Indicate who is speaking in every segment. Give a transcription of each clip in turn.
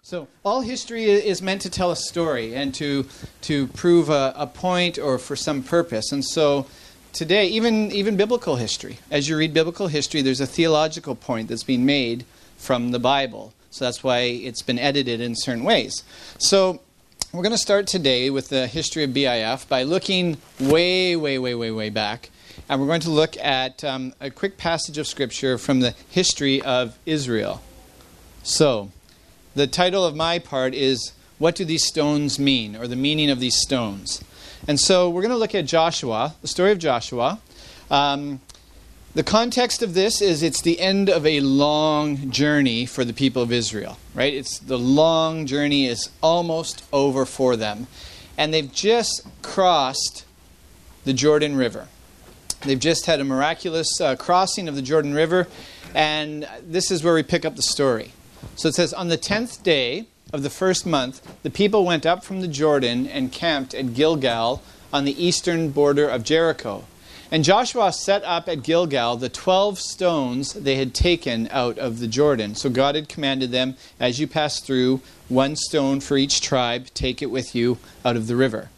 Speaker 1: So all history is meant to tell a story and to prove a point or for some purpose. And so today, even biblical history, as you read biblical history, there's a theological point that's being made from the Bible. So that's why it's been edited in certain ways. So we're going to start today with the history of BIF by looking way back. And we're going to look at a quick passage of Scripture from the history of Israel. So the title of my part is, What Do These Stones Mean? Or the meaning of these stones. And so we're going to look at Joshua, the story of Joshua. The context of this is it's the end of a long journey for the people of Israel, right? It's the long journey is almost over for them. And they've just crossed the Jordan River. They've just had a miraculous crossing of the Jordan River. And this is where we pick up the story. So it says, on the 10th day of the first month, the people went up from the Jordan and camped at Gilgal on the eastern border of Jericho. And Joshua set up at Gilgal the 12 stones they had taken out of the Jordan. So God had commanded them, as you pass through, one stone for each tribe, take it with you out of the river.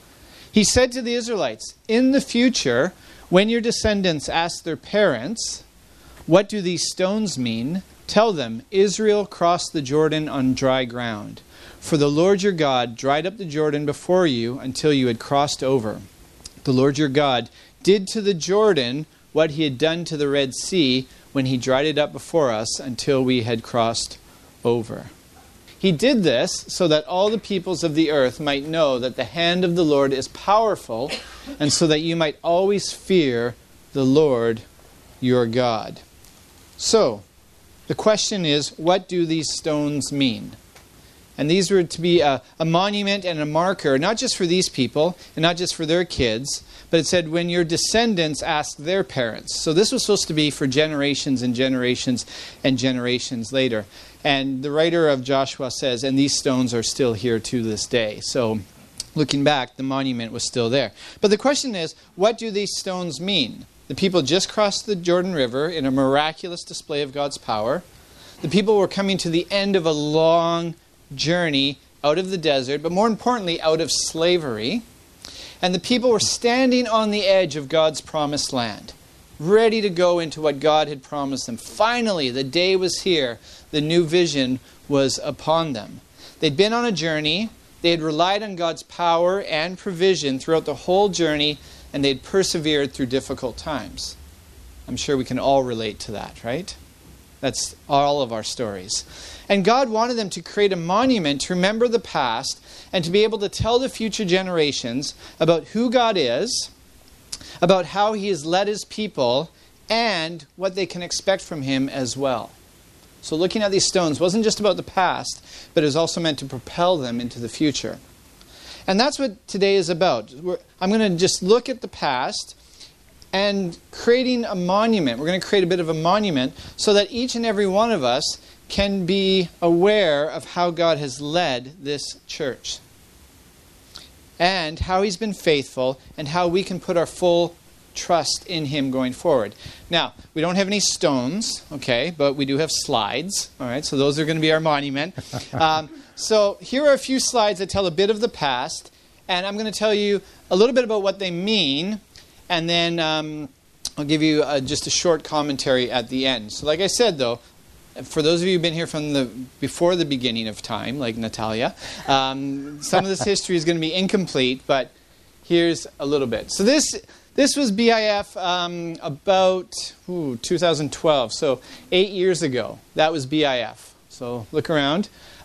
Speaker 1: He said to the Israelites, in the future, when your descendants ask their parents, what do these stones mean? Tell them, Israel crossed the Jordan on dry ground. For the Lord your God dried up the Jordan before you until you had crossed over. The Lord your God did to the Jordan what he had done to the Red Sea when he dried it up before us until we had crossed over. He did this so that all the peoples of the earth might know that the hand of the Lord is powerful, and so that you might always fear the Lord your God. So, the question is, what do these stones mean? And these were to be a monument and a marker, not just for these people, and not just for their kids, but it said when your descendants ask their parents. So this was supposed to be for generations and generations and generations later. And the writer of Joshua says, and these stones are still here to this day. So looking back, the monument was still there. But the question is, what do these stones mean? The people just crossed the Jordan River in a miraculous display of God's power. The people were coming to the end of a long journey out of the desert, but more importantly, out of slavery. And the people were standing on the edge of God's promised land, ready to go into what God had promised them. Finally, the day was here. The new vision was upon them. They'd been on a journey. They had relied on God's power and provision throughout the whole journey, and they'd persevered through difficult times. I'm sure we can all relate to that, right? That's all of our stories. And God wanted them to create a monument to remember the past and to be able to tell the future generations about who God is, about how He has led His people, and what they can expect from Him as well. So looking at these stones wasn't just about the past, but it was also meant to propel them into the future. And that's what today is about. I'm going to just look at the past and creating a monument. We're going to create a bit of a monument so that each and every one of us can be aware of how God has led this church and how He's been faithful and how we can put our full trust in Him going forward. Now, we don't have any stones, okay, but we do have slides, all right, so those are going to be our monument. So here are a few slides that tell a bit of the past, and I'm going to tell you a little bit about what they mean, and then I'll give you just a short commentary at the end. So like I said, though, for those of you who've been here from before the beginning of time, like Natalia, some of this history is going to be incomplete, but here's a little bit. So this was BIF about 2012, so 8 years ago. That was BIF. So look around.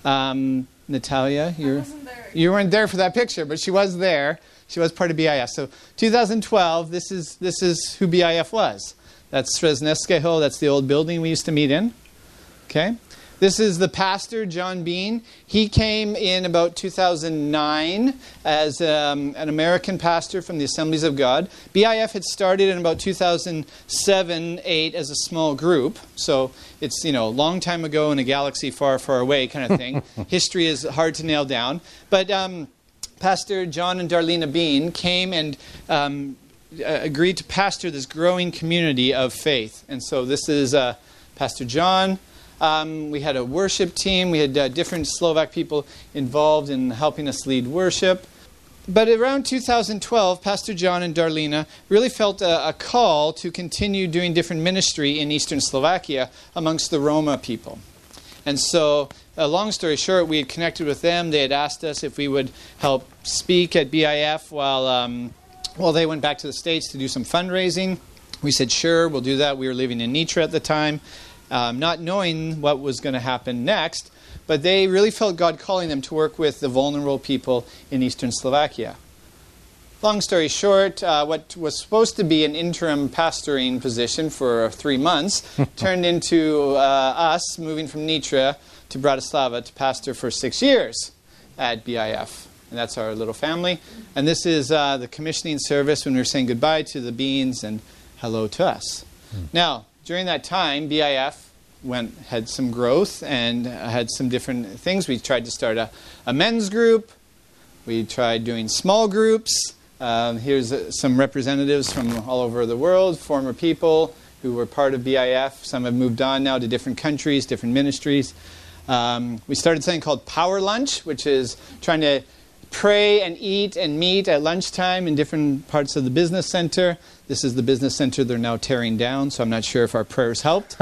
Speaker 1: Natalia, you weren't there for that picture, but she was there. She was part of BIF. So 2012, this is who BIF was. That's Sresneska Hill. That's the old building we used to meet in. Okay. This is the pastor, John Bean. He came in about 2009 as an American pastor from the Assemblies of God. BIF had started in about 2007-8 as a small group. So it's, a long time ago in a galaxy far, far away kind of thing. History is hard to nail down. But Pastor John and Darlena Bean came and agreed to pastor this growing community of faith. And so this is Pastor John. We had a worship team. We had different Slovak people involved in helping us lead worship. But around 2012, Pastor John and Darlena really felt a call to continue doing different ministry in Eastern Slovakia amongst the Roma people. And so, long story short, we had connected with them. They had asked us if we would help speak at BIF while they went back to the States to do some fundraising. We said, sure, we'll do that. We were living in Nitra at the time, not knowing what was going to happen next. But they really felt God calling them to work with the vulnerable people in Eastern Slovakia. Long story short, what was supposed to be an interim pastoring position for 3 months turned into us moving from Nitra to Bratislava to pastor for 6 years at BIF. And that's our little family. And this is the commissioning service when we're saying goodbye to the Beans and hello to us. Now, during that time, BIF had some growth and had some different things. We tried to start a men's group. We tried doing small groups. Here's some representatives from all over the world, former people who were part of BIF. Some have moved on now to different countries, different ministries. We started something called Power Lunch, which is trying to pray and eat and meet at lunchtime in different parts of the business center. This is the business center they're now tearing down, so I'm not sure if our prayers helped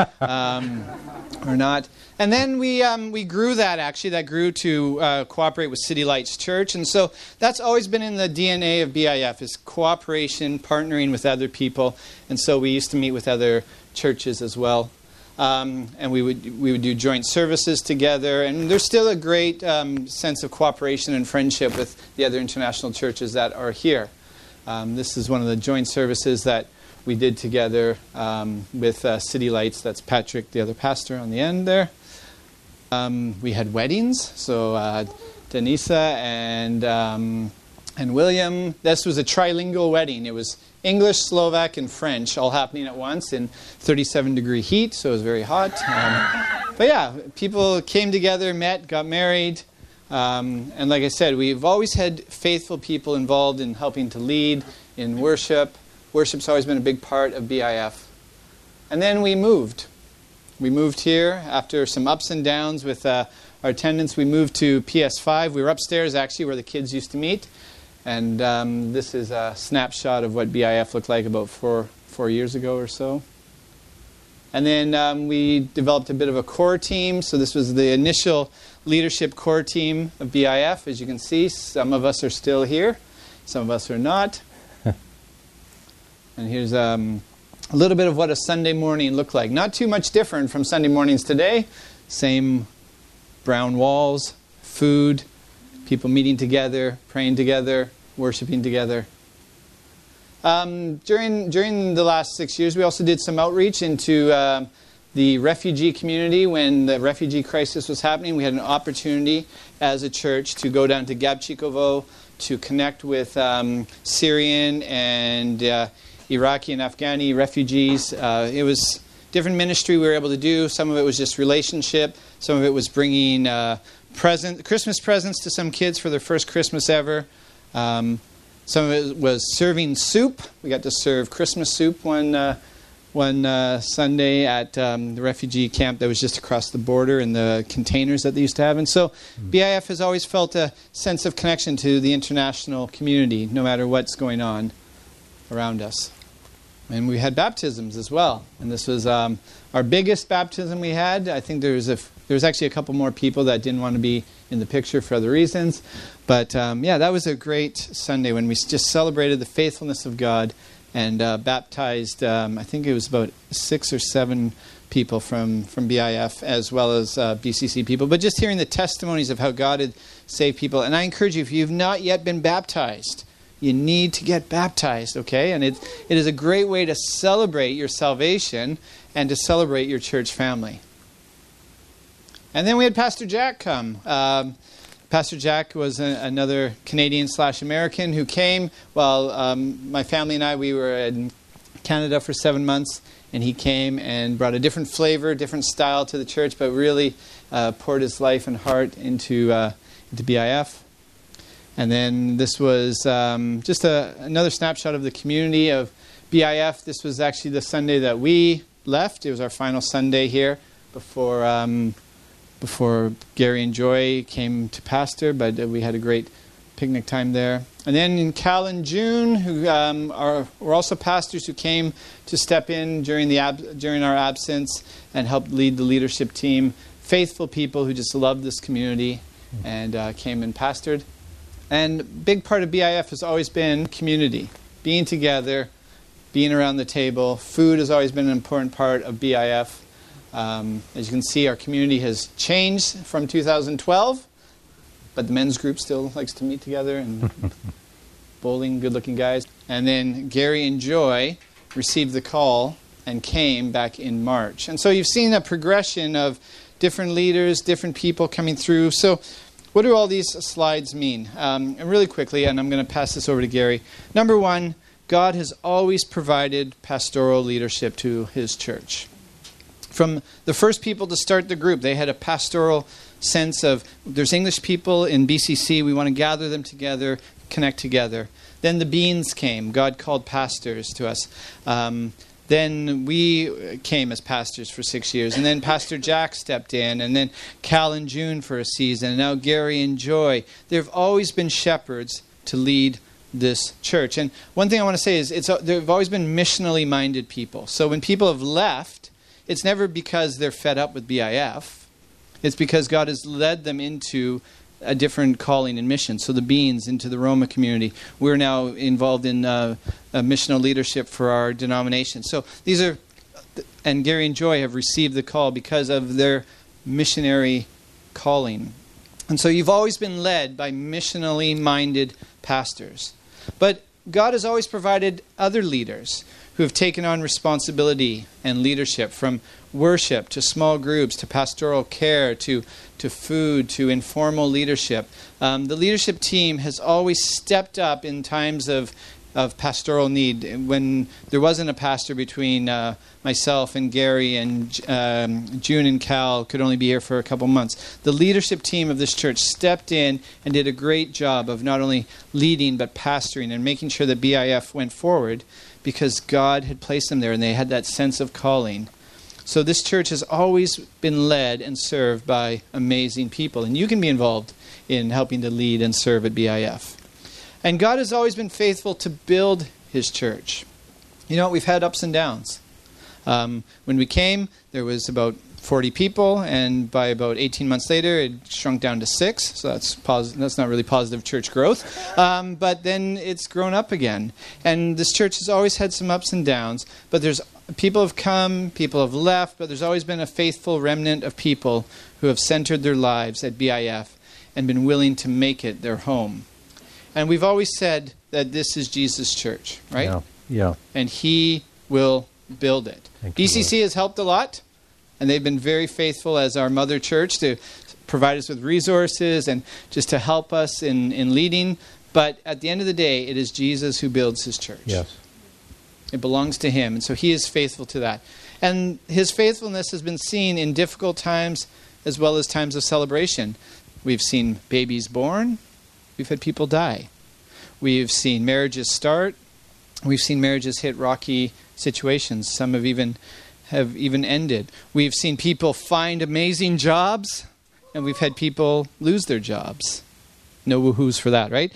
Speaker 1: or not. And then we grew that, actually. That grew to cooperate with City Lights Church. And so that's always been in the DNA of BIF, is cooperation, partnering with other people. And so we used to meet with other churches as well. And we would do joint services together. And there's still a great sense of cooperation and friendship with the other international churches that are here. This is one of the joint services that we did together with City Lights. That's Patrick, the other pastor, on the end there. We had weddings. So Denisa and William. This was a trilingual wedding. It was English, Slovak, and French all happening at once in 37-degree heat, so it was very hot. But yeah, people came together, met, got married. And like I said, we've always had faithful people involved in helping to lead in worship. Worship's always been a big part of BIF. And then we moved. We moved here after some ups and downs with our attendance. We moved to PS5. We were upstairs, actually, where the kids used to meet. And this is a snapshot of what BIF looked like about four years ago or so. And then we developed a bit of a core team. So this was the initial leadership core team of BIF. As you can see, some of us are still here. Some of us are not. And here's a little bit of what a Sunday morning looked like. Not too much different from Sunday mornings today. Same brown walls, food, people meeting together, praying together, worshiping together. During the last 6 years, we also did some outreach into the refugee community. When the refugee crisis was happening, we had an opportunity as a church to go down to Gabčíkovo to connect with Syrian and Iraqi and Afghani refugees. It was different ministry we were able to do. Some of it was just relationship. Some of it was bringing Christmas presents to some kids for their first Christmas ever. Some of it was serving soup. We got to serve Christmas soup one Sunday at the refugee camp that was just across the border in the containers that they used to have. And so BIF has always felt a sense of connection to the international community, no matter what's going on around us. And we had baptisms as well. And this was our biggest baptism we had. I think there was actually a couple more people that didn't want to be in the picture for other reasons. But yeah, that was a great Sunday when we just celebrated the faithfulness of God and baptized, I think it was about 6 or 7 people from BIF as well as BCC people. But just hearing the testimonies of how God had saved people. And I encourage you, if you've not yet been baptized, you need to get baptized, okay? And it is a great way to celebrate your salvation and to celebrate your church family. And then we had Pastor Jack come. Pastor Jack was another Canadian/American who came while my family and I, we were in Canada for 7 months, and he came and brought a different flavor, different style to the church, but really poured his life and heart into BIF. And then this was just another snapshot of the community of BIF. This was actually the Sunday that we left. It was our final Sunday here. before Gary and Joy came to pastor, but we had a great picnic time there. And then Cal and June, who were also pastors who came to step in during our absence and helped lead the leadership team. Faithful people who just loved this community and came and pastored. And a big part of BIF has always been community, being together, being around the table. Food has always been an important part of BIF. As you can see, our community has changed from 2012, but the men's group still likes to meet together and bowling, good-looking guys. And then Gary and Joy received the call and came back in March. And so you've seen a progression of different leaders, different people coming through. So what do all these slides mean? And really quickly, and I'm going to pass this over to Gary. Number one, God has always provided pastoral leadership to his church. From the first people to start the group, they had a pastoral sense of, there's English people in BCC, we want to gather them together, connect together. Then the Beans came. God called pastors to us. Then we came as pastors for 6 years. And then Pastor Jack stepped in. And then Cal and June for a season. And now Gary and Joy. There have always been shepherds to lead this church. And one thing I want to say is there have always been missionally minded people. So when people have left, it's never because they're fed up with BIF. It's because God has led them into a different calling and mission. So the Beans into the Roma community. We're now involved in a missional leadership for our denomination. So these are, and Gary and Joy have received the call because of their missionary calling. And so you've always been led by missionally minded pastors. But God has always provided other leaders who have taken on responsibility and leadership, from worship to small groups to pastoral care to food to informal leadership. The leadership team has always stepped up in times of pastoral need. When there wasn't a pastor between myself and Gary and June and Cal could only be here for a couple months, the leadership team of this church stepped in and did a great job of not only leading but pastoring and making sure that BIF went forward, because God had placed them there and they had that sense of calling. So this church has always been led and served by amazing people. And you can be involved in helping to lead and serve at BIF. And God has always been faithful to build his church. You know, we've had ups and downs. When we came, there was about 40 people, and by about 18 months later, it shrunk down to 6. So that's not really positive church growth. But then it's grown up again. And this church has always had some ups and downs. But people have come, people have left, but there's always been a faithful remnant of people who have centered their lives at BIF and been willing to make it their home. And we've always said that this is Jesus' church, right?
Speaker 2: Yeah.
Speaker 1: And he will build it. BCC has helped a lot. And they've been very faithful as our mother church to provide us with resources and just to help us in leading. But at the end of the day, it is Jesus who builds his church.
Speaker 2: Yes.
Speaker 1: It belongs to him. And so he is faithful to that. And his faithfulness has been seen in difficult times as well as times of celebration. We've seen babies born. We've had people die. We've seen marriages start. We've seen marriages hit rocky situations. Some have even ended. We've seen people find amazing jobs, and we've had people lose their jobs. No woohoos for that, right?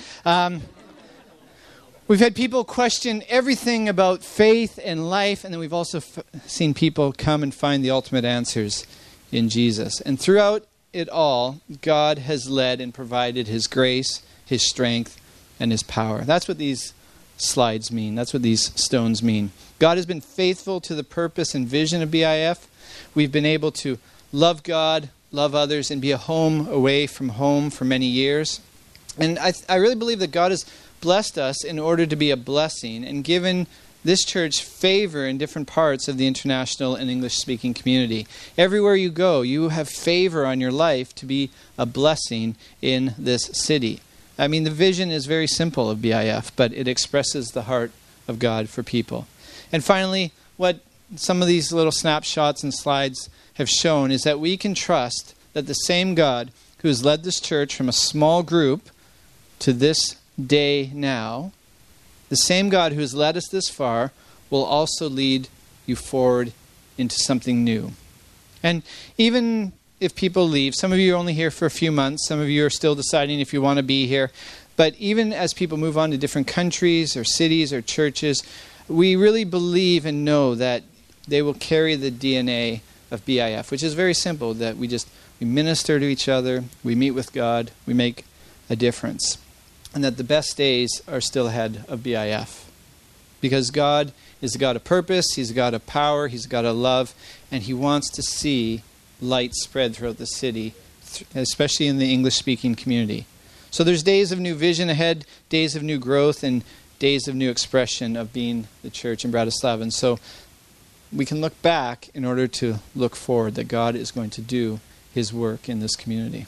Speaker 1: We've had people question everything about faith and life, and then we've also seen people come and find the ultimate answers in Jesus. And throughout it all, God has led and provided his grace, his strength, and his power. That's what these slides mean. That's what these stones mean. God has been faithful to the purpose and vision of BIF. We've been able to love God, love others, and be a home away from home for many years. And I really believe that God has blessed us in order to be a blessing and given this church favor in different parts of the international and English-speaking community. Everywhere you go, you have favor on your life to be a blessing in this city. I mean, the vision is very simple of BIF, but it expresses the heart of God for people. And finally, what some of these little snapshots and slides have shown is that we can trust that the same God who has led this church from a small group to this day now, the same God who has led us this far will also lead you forward into something new. And even if people leave, some of you are only here for a few months, some of you are still deciding if you want to be here, but even as people move on to different countries or cities or churches, we really believe and know that they will carry the DNA of BIF, which is very simple, that we minister to each other, we meet with God, we make a difference. And that the best days are still ahead of BIF. Because God is a God of purpose, He's a God of power, He's a God of love, and He wants to see light spread throughout the city, especially in the English-speaking community. So there's days of new vision ahead, days of new growth, and days of new expression of being the church in Bratislava. And so we can look back in order to look forward, that God is going to do His work in this community.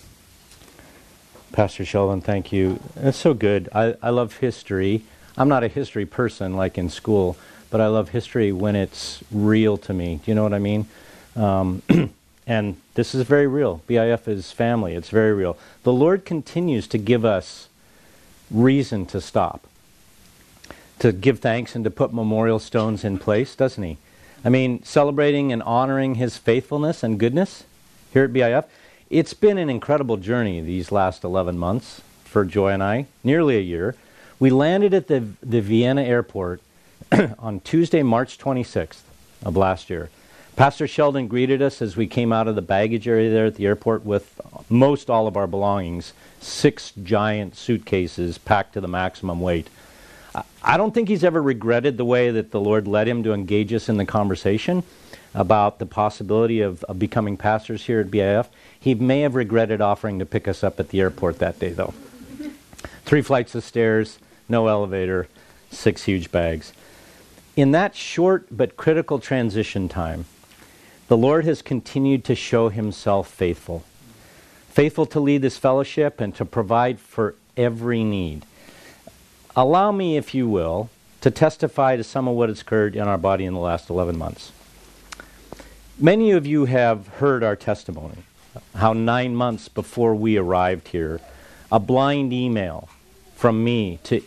Speaker 2: Pastor Sheldon, thank you. That's so good. I love history. I'm not a history person like in school, but I love history when it's real to me. Do you know what I mean? And this is very real. BIF is family. It's very real. The Lord continues to give us reason to stop, to give thanks and to put memorial stones in place, doesn't He? I mean, celebrating and honoring His faithfulness and goodness here at BIF. It's been an incredible journey these last 11 months for Joy and I, nearly a year. We landed at the Vienna airport on Tuesday, March 26th of last year. Pastor Sheldon greeted us as we came out of the baggage area there at the airport with most all of our belongings, 6 giant suitcases packed to the maximum weight. I don't think he's ever regretted the way that the Lord led him to engage us in the conversation about the possibility of becoming pastors here at BIF. He may have regretted offering to pick us up at the airport that day, though. 3 flights of stairs, no elevator, 6 huge bags. In that short but critical transition time, the Lord has continued to show Himself faithful. Faithful to lead this fellowship and to provide for every need. Allow me, if you will, to testify to some of what has occurred in our body in the last 11 months. Many of you have heard our testimony, how 9 months before we arrived here, a blind email from me to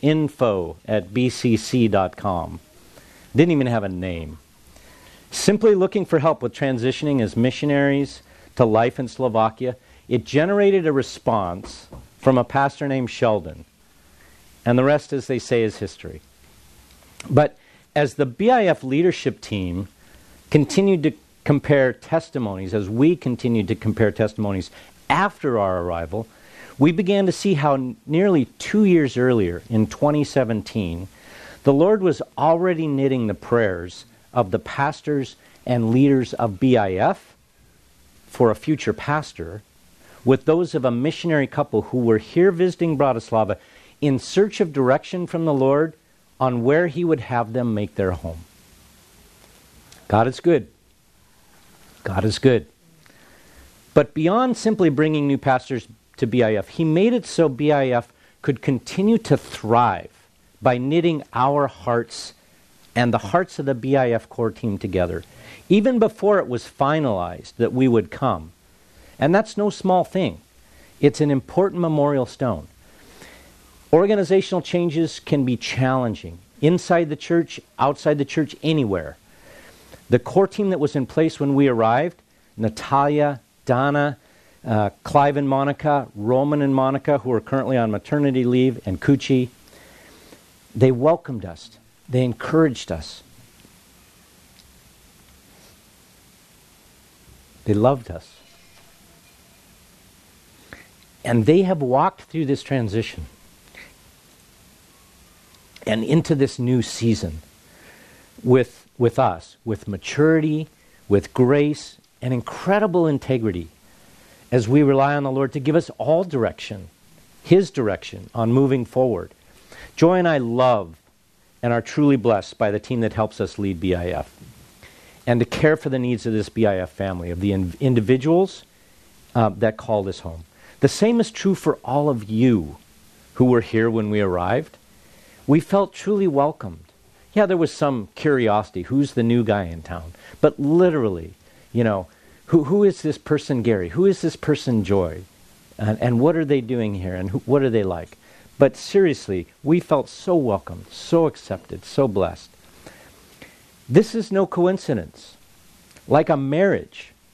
Speaker 2: info@bcc.com, didn't even have a name, simply looking for help with transitioning as missionaries to life in Slovakia. It generated a response from a pastor named Sheldon, and the rest, as they say, is history. But as the BIF leadership team continued to compare testimonies, as we continued to compare testimonies after our arrival, we began to see how nearly 2 years earlier, in 2017, the Lord was already knitting the prayers of the pastors and leaders of BIF for a future pastor with those of a missionary couple who were here visiting Bratislava in search of direction from the Lord on where He would have them make their home. God is good. God is good. But beyond simply bringing new pastors to BIF, He made it so BIF could continue to thrive by knitting our hearts and the hearts of the BIF core team together, even before it was finalized that we would come. And that's no small thing. It's an important memorial stone. Organizational changes can be challenging, inside the church, outside the church, anywhere. The core team that was in place when we arrived, Natalia, Donna, Clive and Monica, Roman and Monica, who are currently on maternity leave, and Kuchi, they welcomed us. They encouraged us. They loved us. And they have walked through this transition and into this new season with us, with maturity, with grace, and incredible integrity, as we rely on the Lord to give us all direction, His direction on moving forward. Joy and I love and are truly blessed by the team that helps us lead BIF and to care for the needs of this BIF family, of the individuals that call this home. The same is true for all of you who were here when we arrived. We felt truly welcomed. Yeah, there was some curiosity. Who's the new guy in town? But literally, who is this person Gary? Who is this person Joy? And what are they doing here? And what are they like? But seriously, we felt so welcomed, so accepted, so blessed. This is no coincidence. Like a marriage,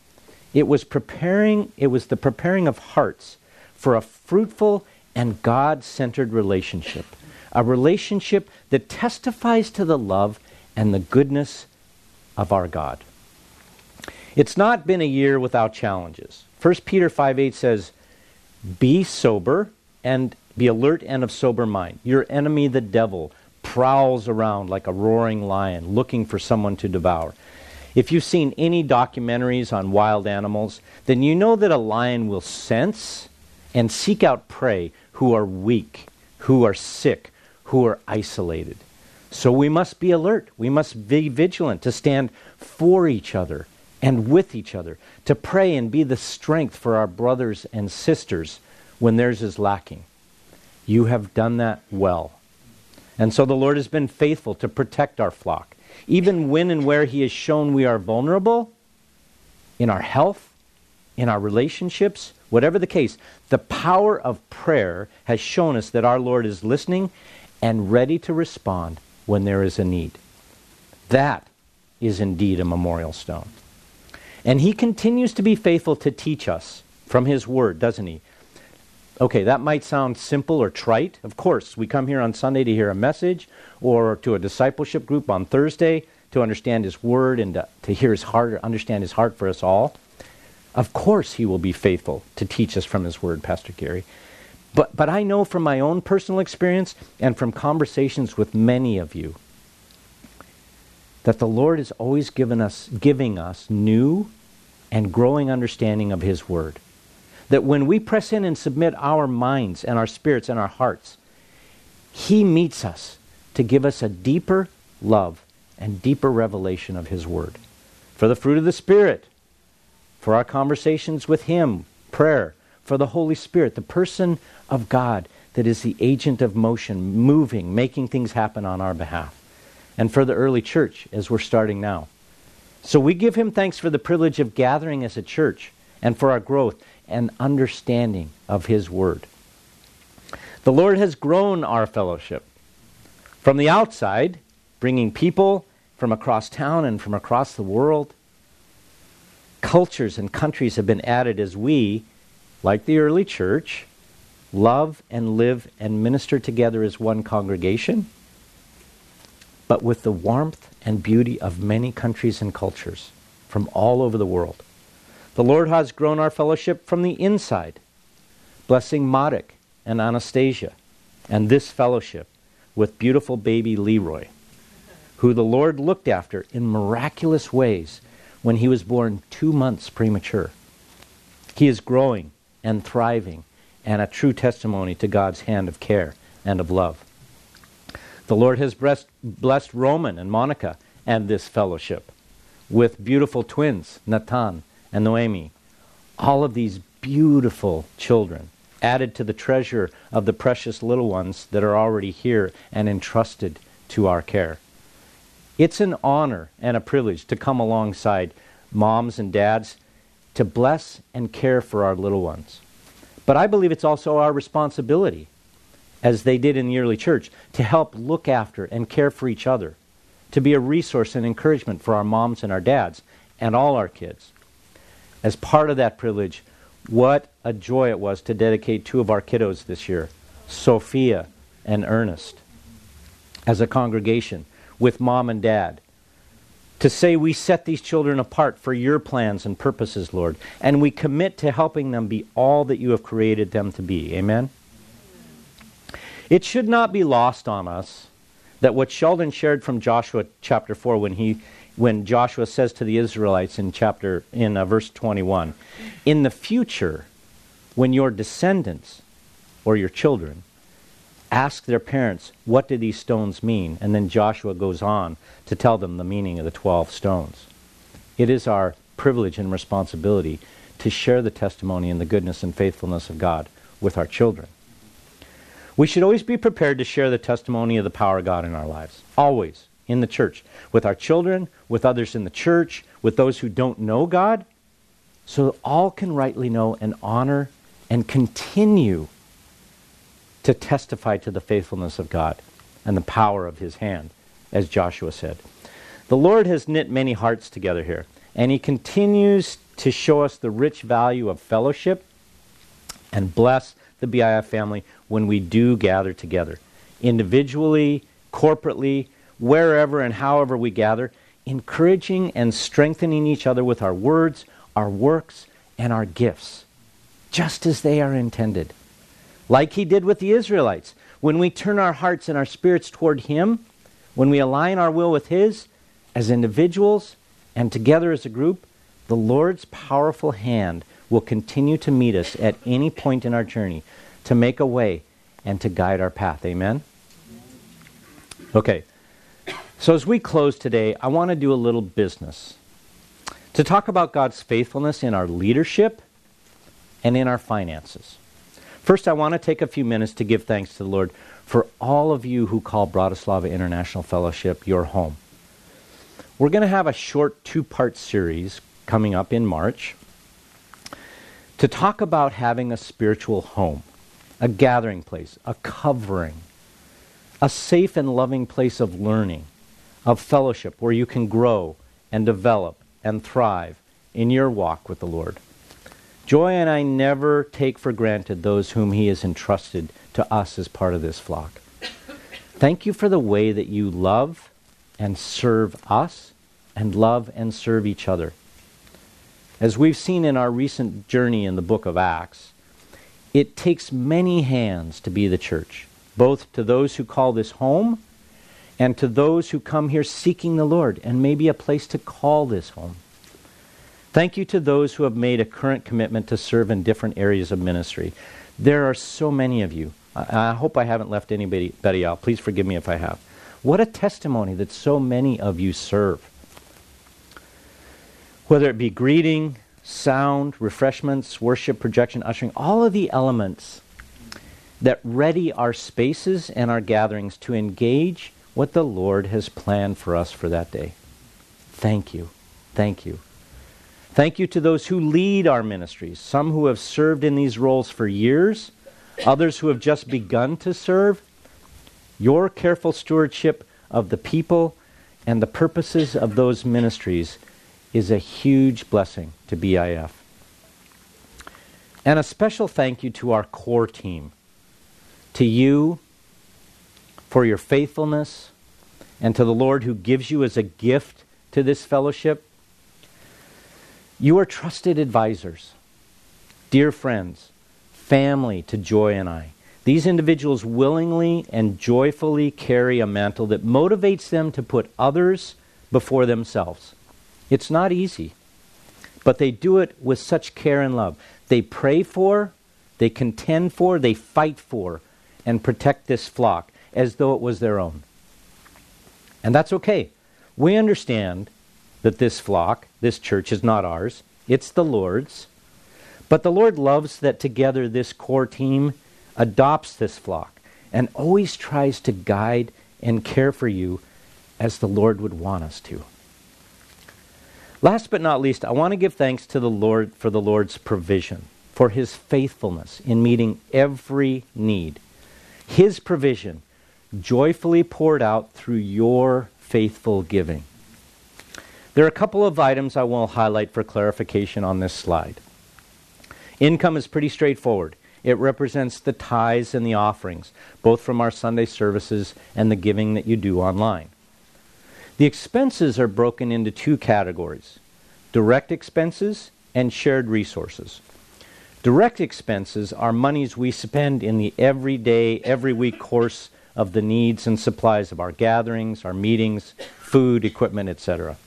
Speaker 2: It was the preparing of hearts for a fruitful and God-centered relationship. A relationship that testifies to the love and the goodness of our God. It's not been a year without challenges. 1 Peter 5:8 says, "Be sober and be alert and of sober mind. Your enemy, the devil, prowls around like a roaring lion looking for someone to devour." If you've seen any documentaries on wild animals, then you know that a lion will sense and seek out prey who are weak, who are sick, who are isolated. So we must be alert. We must be vigilant to stand for each other and with each other, to pray and be the strength for our brothers and sisters when theirs is lacking. You have done that well. And so the Lord has been faithful to protect our flock. Even when and where He has shown we are vulnerable, in our health, in our relationships, whatever the case, the power of prayer has shown us that our Lord is listening and ready to respond when there is a need. That is indeed a memorial stone. And He continues to be faithful to teach us from His Word, doesn't He? Okay, that might sound simple or trite. Of course, we come here on Sunday to hear a message or to a discipleship group on Thursday to understand His Word and to hear His heart, or understand His heart for us all. Of course He will be faithful to teach us from His Word, Pastor Gary. But I know from my own personal experience and from conversations with many of you that the Lord is always giving us new and growing understanding of His Word. That when we press in and submit our minds and our spirits and our hearts, He meets us to give us a deeper love and deeper revelation of His Word. For the fruit of the Spirit, for our conversations with Him, prayer, for the Holy Spirit, the person of God that is the agent of motion, moving, making things happen on our behalf. And for the early church, as we're starting now. So we give Him thanks for the privilege of gathering as a church and for our growth and understanding of His Word. The Lord has grown our fellowship. From the outside, bringing people from across town and from across the world. Cultures and countries have been added as we, like the early church, love and live and minister together as one congregation, but with the warmth and beauty of many countries and cultures from all over the world. The Lord has grown our fellowship from the inside, blessing Marek and Anastasia and this fellowship with beautiful baby Leroy, who the Lord looked after in miraculous ways when he was born 2 months premature. He is growing and thriving and a true testimony to God's hand of care and of love. The Lord has blessed Roman and Monica and this fellowship with beautiful twins, Nathan and Noemi. All of these beautiful children added to the treasure of the precious little ones that are already here and entrusted to our care. It's an honor and a privilege to come alongside moms and dads to bless and care for our little ones. But I believe it's also our responsibility, as they did in the early church, to help look after and care for each other, to be a resource and encouragement for our moms and our dads and all our kids. As part of that privilege, what a joy it was to dedicate 2 of our kiddos this year, Sophia and Ernest, as a congregation with mom and dad, to say we set these children apart for your plans and purposes, Lord, and we commit to helping them be all that you have created them to be. Amen? It should not be lost on us that what Sheldon shared from Joshua chapter 4 when Joshua says to the Israelites in verse 21, in the future, when your descendants or your children ask their parents, what do these stones mean? And then Joshua goes on to tell them the meaning of the 12 stones. It is our privilege and responsibility to share the testimony and the goodness and faithfulness of God with our children. We should always be prepared to share the testimony of the power of God in our lives. Always. In the church. With our children, with others in the church, with those who don't know God, so that all can rightly know and honor and continue to testify to the faithfulness of God and the power of His hand, as Joshua said. The Lord has knit many hearts together here, and He continues to show us the rich value of fellowship, and bless the BIF family when we do gather together, individually, corporately, wherever and however we gather, encouraging and strengthening each other with our words, our works, and our gifts, just as they are intended. Like he did with the Israelites. When we turn our hearts and our spirits toward him, when we align our will with his, as individuals and together as a group, the Lord's powerful hand will continue to meet us at any point in our journey to make a way and to guide our path. Amen? Okay. So as we close today, I want to do a little business to talk about God's faithfulness in our leadership and in our finances. First, I want to take a few minutes to give thanks to the Lord for all of you who call Bratislava International Fellowship your home. We're going to have a short 2-part series coming up in March to talk about having a spiritual home, a gathering place, a covering, a safe and loving place of learning, of fellowship where you can grow and develop and thrive in your walk with the Lord. Joy and I never take for granted those whom he has entrusted to us as part of this flock. Thank you for the way that you love and serve us and love and serve each other. As we've seen in our recent journey in the book of Acts, it takes many hands to be the church, both to those who call this home and to those who come here seeking the Lord and maybe a place to call this home. Thank you to those who have made a current commitment to serve in different areas of ministry. There are so many of you. I hope I haven't left anybody out. Please forgive me if I have. What a testimony that so many of you serve. Whether it be greeting, sound, refreshments, worship, projection, ushering, all of the elements that ready our spaces and our gatherings to engage what the Lord has planned for us for that day. Thank you. Thank you. Thank you to those who lead our ministries, some who have served in these roles for years, others who have just begun to serve. Your careful stewardship of the people and the purposes of those ministries is a huge blessing to BIF. And a special thank you to our core team, to you for your faithfulness, and to the Lord who gives you as a gift to this fellowship. You are trusted advisors, dear friends, family to Joy and I. These individuals willingly and joyfully carry a mantle that motivates them to put others before themselves. It's not easy, but they do it with such care and love. They pray for, they contend for, they fight for, and protect this flock as though it was their own. And that's okay. We understand that this flock, this church, is not ours. It's the Lord's. But the Lord loves that together this core team adopts this flock and always tries to guide and care for you as the Lord would want us to. Last but not least, I want to give thanks to the Lord for the Lord's provision, for his faithfulness in meeting every need. His provision joyfully poured out through your faithful giving. There are a couple of items I will highlight for clarification on this slide. Income is pretty straightforward. It represents the tithes and the offerings, both from our Sunday services and the giving that you do online. The expenses are broken into 2 categories: direct expenses and shared resources. Direct expenses are monies we spend in the everyday, every week course of the needs and supplies of our gatherings, our meetings, food, equipment, etc.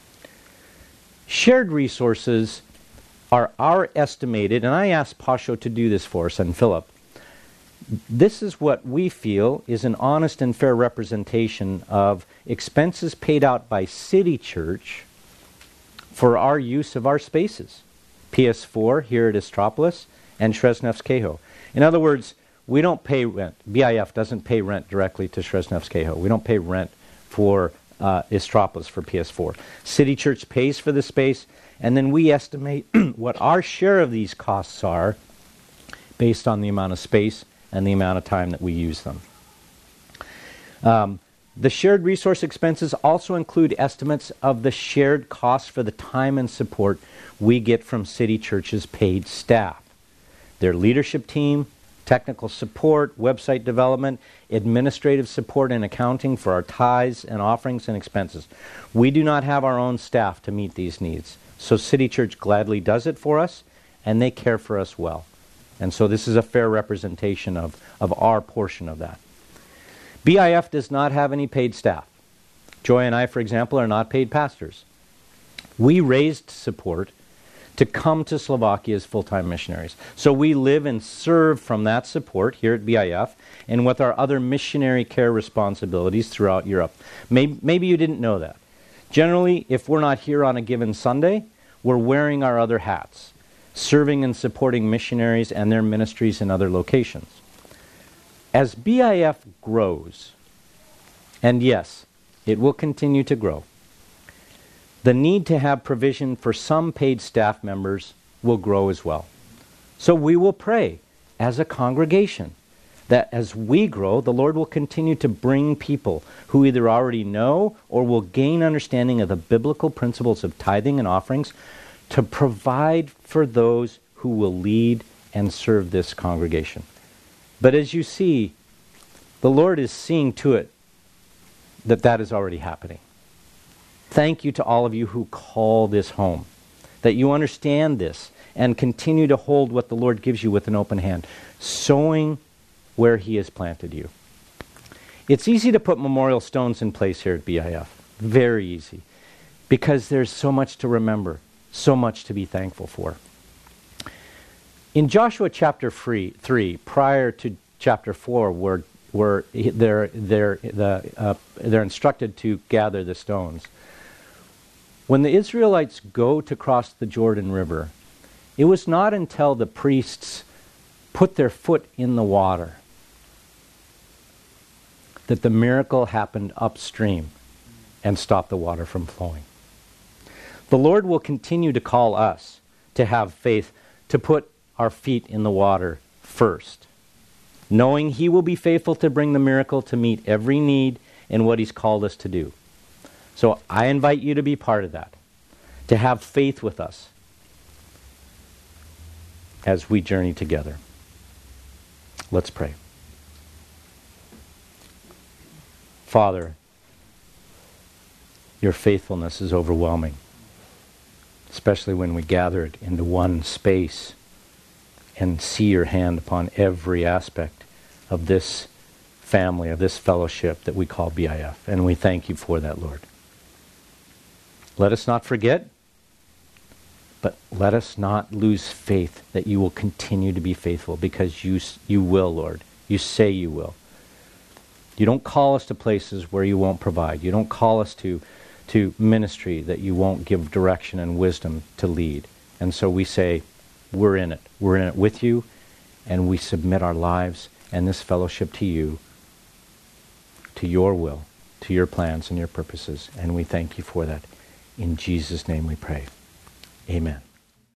Speaker 2: Shared resources are our estimated, and I asked Pasho to do this for us, and Philip. This is what we feel is an honest and fair representation of expenses paid out by City Church for our use of our spaces. PS4 here at Istropolis and Sresnevskeho. In other words, we don't pay rent. BIF doesn't pay rent directly to Sresnevskeho. We don't pay rent for Istropolis for PS4. City Church pays for the space, and then we estimate what our share of these costs are based on the amount of space and the amount of time that we use them. The shared resource expenses also include estimates of the shared costs for the time and support we get from City Church's paid staff. Their leadership team, technical support, website development, administrative support and accounting for our tithes and offerings and expenses. We do not have our own staff to meet these needs. So City Church gladly does it for us, and they care for us well. And so this is a fair representation of our portion of that. BIF does not have any paid staff. Joy and I, for example, are not paid pastors. We raised support to come to Slovakia as full-time missionaries. So we live and serve from that support here at BIF and with our other missionary care responsibilities throughout Europe. Maybe you didn't know that. Generally, if we're not here on a given Sunday, we're wearing our other hats, serving and supporting missionaries and their ministries in other locations. As BIF grows, and yes, it will continue to grow, the need to have provision for some paid staff members will grow as well. So we will pray as a congregation that as we grow, the Lord will continue to bring people who either already know or will gain understanding of the biblical principles of tithing and offerings to provide for those who will lead and serve this congregation. But as you see, the Lord is seeing to it that that is already happening. Thank you to all of you who call this home, that you understand this and continue to hold what the Lord gives you with an open hand, sowing where He has planted you. It's easy to put memorial stones in place here at BIF. Very easy. Because there's so much to remember, so much to be thankful for. In Joshua chapter 3, prior to chapter 4, where they're instructed to gather the stones, when the Israelites go to cross the Jordan River, it was not until the priests put their foot in the water that the miracle happened upstream and stopped the water from flowing. The Lord will continue to call us to have faith, to put our feet in the water first, knowing He will be faithful to bring the miracle to meet every need in what He's called us to do. So I invite you to be part of that, to have faith with us as we journey together. Let's pray. Father, your faithfulness is overwhelming, especially when we gather it into one space and see your hand upon every aspect of this family, of this fellowship that we call BIF. And we thank you for that, Lord. Let us not forget, but let us not lose faith that you will continue to be faithful, because you will, Lord. You say you will. You don't call us to places where you won't provide. You don't call us to ministry that you won't give direction and wisdom to lead. And so we say, we're in it. We're in it with you, and we submit our lives and this fellowship to you, to your will, to your plans and your purposes. And we thank you for that. In Jesus' name we pray. Amen.